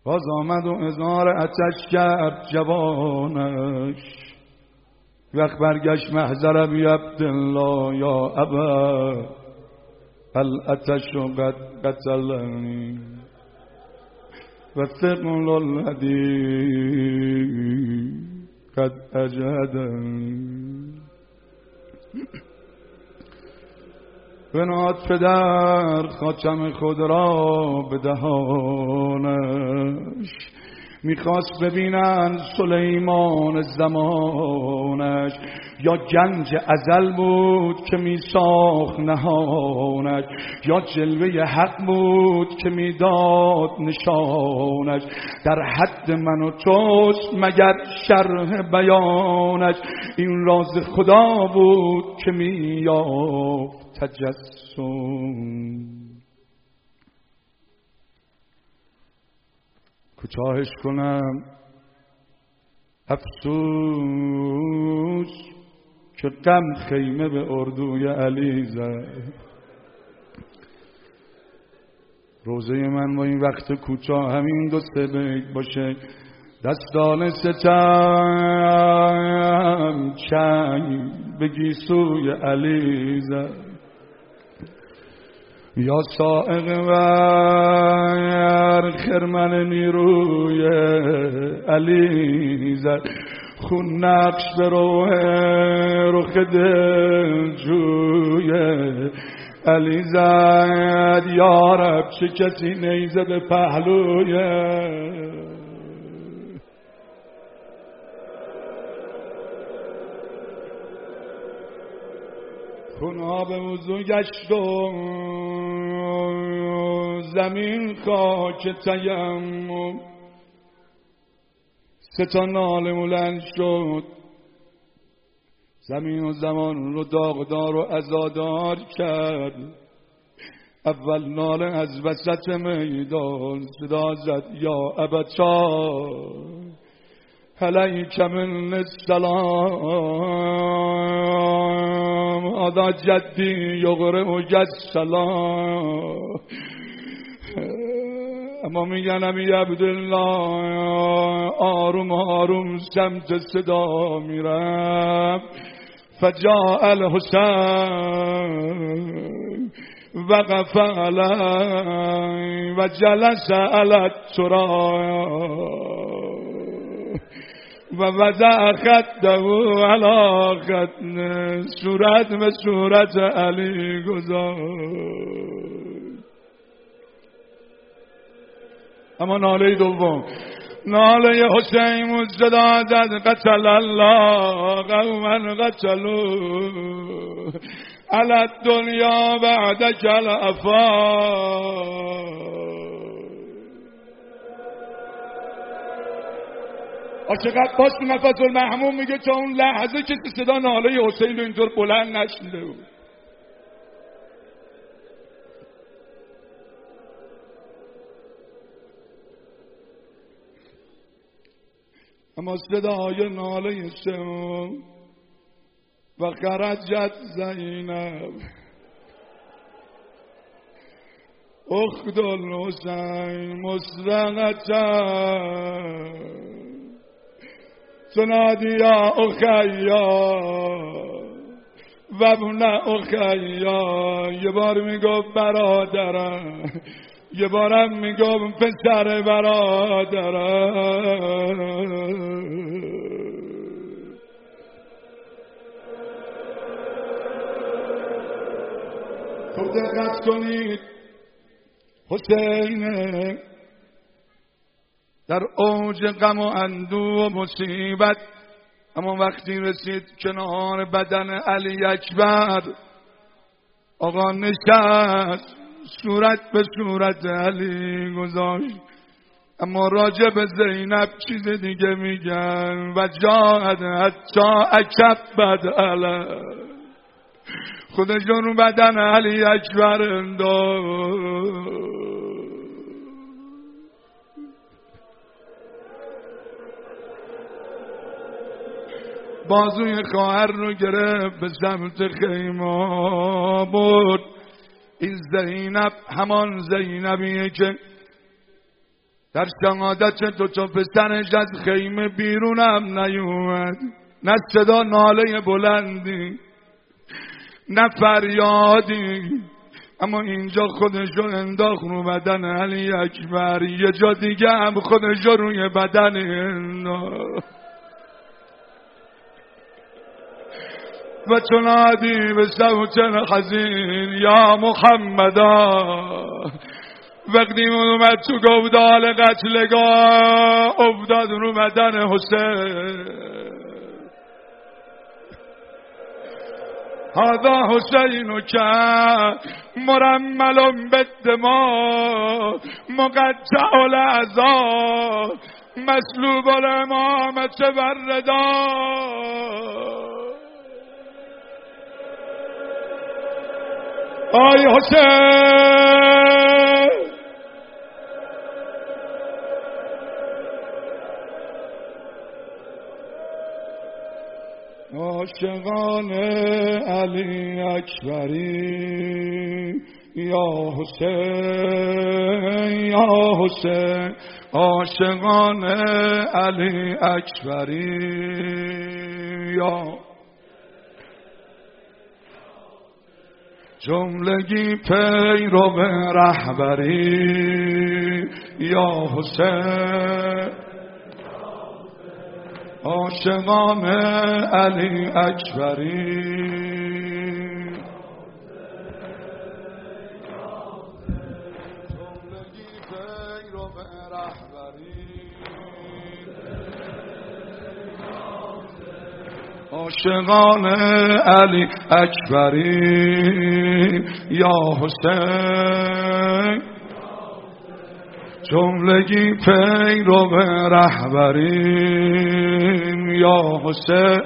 باز آمد و اظهار عطش کرد جوانش. وقت برگشت محضر بی عبدالله یا ابا العطش قد قتلنی و ثقل الذی قد اجهدنی. بنهاد پدر خاتم خود را به دهانش، میخواست ببینن سلیمان زمانش یا گنج ازل بود که میساخت نهانش، یا جلوه حق بود که میداد نشانش. در حد من و توست مگر شرح بیانش، این راز خدا بود که میافت تجسم. کوتاهش کنم افسوس که غم خیمه به اردوی علی زد. روزه من با این وقت کوتاه همین 2-3 بیت باشه. دستان ستم چنگ به گیسوی علی زد، یا سائق ور خرمن نیروی علی زد. خون نقش به روح رخ دل جوی علی زد. یا رب چه کسی نیزه به پهلوی خونها به وضو گشت و زمین خاک تیمم. 3 ناله بلند شد، زمین و زمان رو داغدار و عزادار کرد. اول ناله از وسط میدان صدا زد یا ابتا علیک من السلام ادا جدی یغرع السلام. اما میگن امی عبدالله آروم آروم سمت صدا میرم. فجاء الحسین وقف علی و جلس علی التراب و وضع خده علی خد، صورت به صورت علی گذاشت. اما ناله دوم، ناله حسین مجدا زد قتل الله قوما قتلوا علی الدنیا بعدک الافاق. عاشق عباس تو نفس المحموم میگه تا اون لحظه که صدا ناله حسین رو اینطور بلند نشنیده بود. اما صدای ناله سوم و خرجت زینب اخت الحسین مسرقتن تنادی یا اخیا و ابن اخیا. یه بار میگفت برادرم، یه بارم میگفت پسر برادرم. خب دقت کنید، حسین در اوج غم و اندوه و مصیبت، اما وقتی رسید کنار بدن علی اکبر آقا نشست، صورت به صورت علی گذاشت. اما راجع به زینب چیز دیگه میگن و جاهد حتی اکبد علی، خودشون رو بدن علی اکبر انداخت. بازوی خواهر رو گرفت به سمت خیمه برد. این زینب همان زینبیه که در شهادت دو تا پسرش از خیمه بیرونم نیومد، نه صدا ناله بلندی نه فریادی، اما اینجا خودشو انداخت رو بدن علی اکبر، یه جا دیگه هم خودشو روی بدن انداخت و تنادی به صوت حزین یا محمدا. وقتی اومد تو گودال قتلگاه افتاد رو بدن حسین. هذا حسین که مرمل بالدماء مقطع الاعضاء مسلوب الامامة والرداء. آی حسین عاشقان علی اکبری یا حسین یا حسین، عاشقان علی اکبری یا جملگی پیرو رهبری یا حسین، عاشقان علی اکبری جملگی پیرو رهبری، عاشقان علی اکبری یا حسین، جملگی پیرو رهبریم یا حسین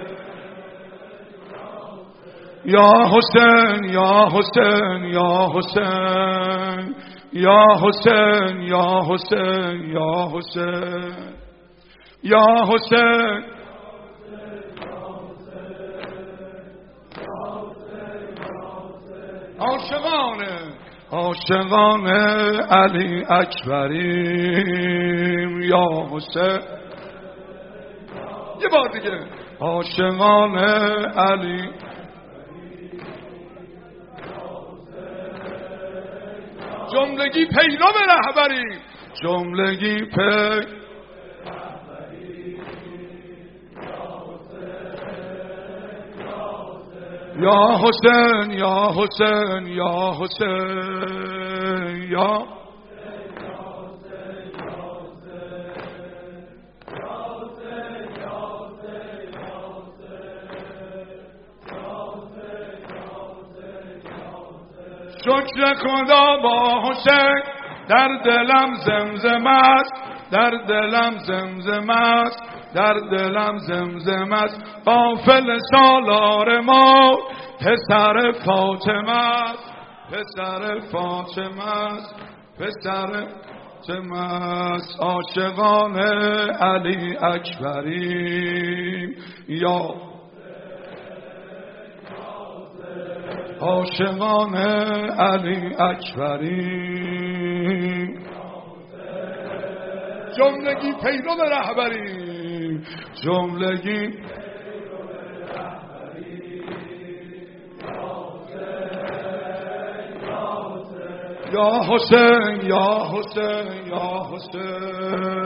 یا حسین یا حسین یا حسین یا حسین یا حسین یا حسین یا حسین عاشقان علی اکبریم یا حسین. یه بار دیگه عاشقان علی جملگی پیرو رهبریم، جملگی یا حسین یا حسین یا حسین یا شکر خدا با حسین در دلم زمزم است، در دلم زمزم است، در دلم زمزم است، غافل سالار ما پسر فاطمه است، پسر فاطمه است، پسر فاطمه است. عاشقان علی اکبریم یا عاشقان علی اکبریم، جملگی پیرو رهبریم، جملگی یا حسین یا حسین یا حسین